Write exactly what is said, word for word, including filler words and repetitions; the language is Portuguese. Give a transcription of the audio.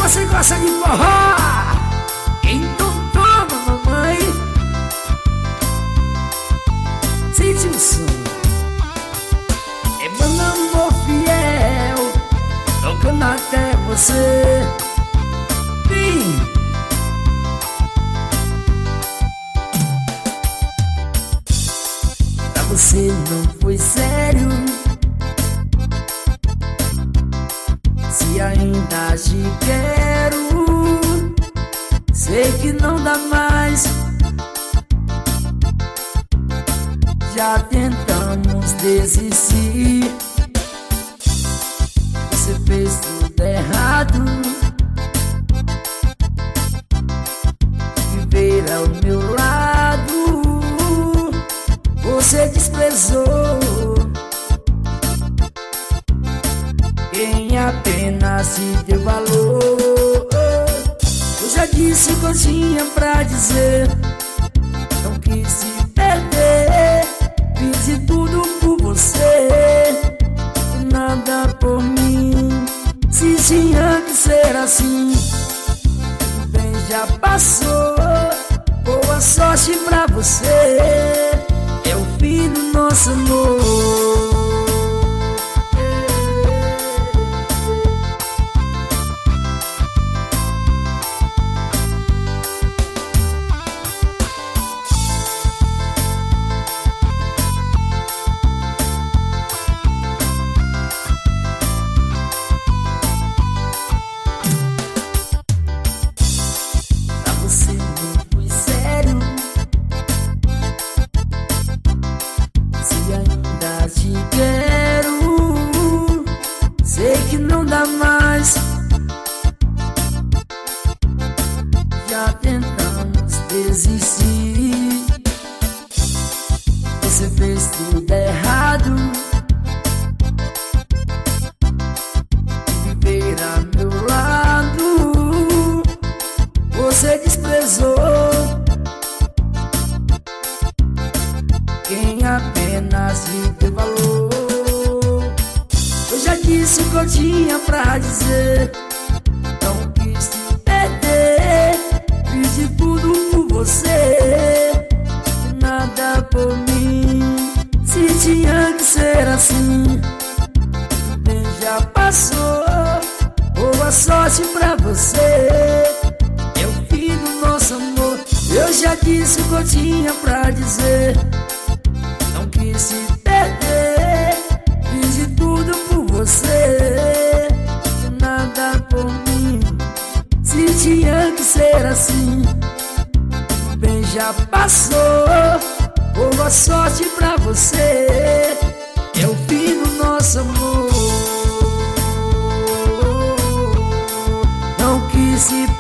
você gosta de forró, então toma, mamãe. Sente o som. É meu amor fiel, tocando até você. Vem. Pra você não foi sério, se ainda te quero, sei que não dá mais. Já tentamos desistir, você fez tudo errado. Viver ao meu lado, você desprezou. Quem apenas te deu valor. Eu já disse o que eu tinha pra dizer, não quis te perder. Fiz de tudo por você, nada por mim. Se tinha que ser assim, tudo bem, já passou. Boa sorte pra você, é o fim do nosso amor. Já tentamos desistir, você fez tudo errado. Viver a meu lado, você desprezou. Quem apenas te deu valor. Eu já disse o que eu tinha pra dizer, não quis te perder. Fiz de tudo por você, nada por mim. Se tinha que ser assim, bem, já passou. Boa sorte pra você, é o fim do nosso amor. Eu já disse o que eu tinha pra dizer, não quis te perder. Fiz de tudo por você, nada por mim. Se tinha que ser assim, bem, já passou. Boa sorte pra você, é o fim do nosso amor. Não quis te